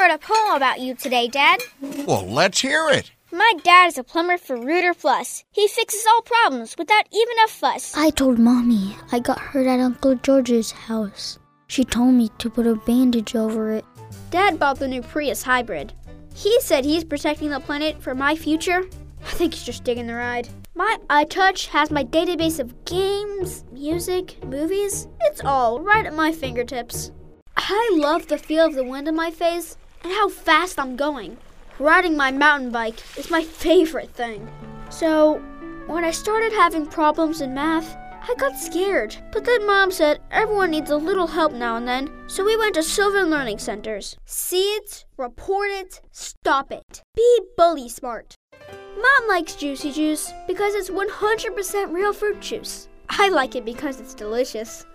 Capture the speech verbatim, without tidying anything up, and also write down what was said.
wrote a poem about you today, Dad. Well, let's hear it. My dad is a plumber for Rooter Plus. He fixes all problems without even a fuss. I told Mommy I got hurt at Uncle George's house. She told me to put a bandage over it. Dad bought the new Prius hybrid. He said he's protecting the planet for my future. I think he's just digging the ride. My iTouch has my database of games, music, movies. It's all right at my fingertips. I love the feel of the wind in my face and how fast I'm going. Riding my mountain bike is my favorite thing. So, when I started having problems in math, I got scared. But then Mom said everyone needs a little help now and then, so we went to Sylvan Learning Centers. See it, report it, stop it. Be bully smart. Mom likes Juicy Juice because it's one hundred percent real fruit juice. I like it because it's delicious.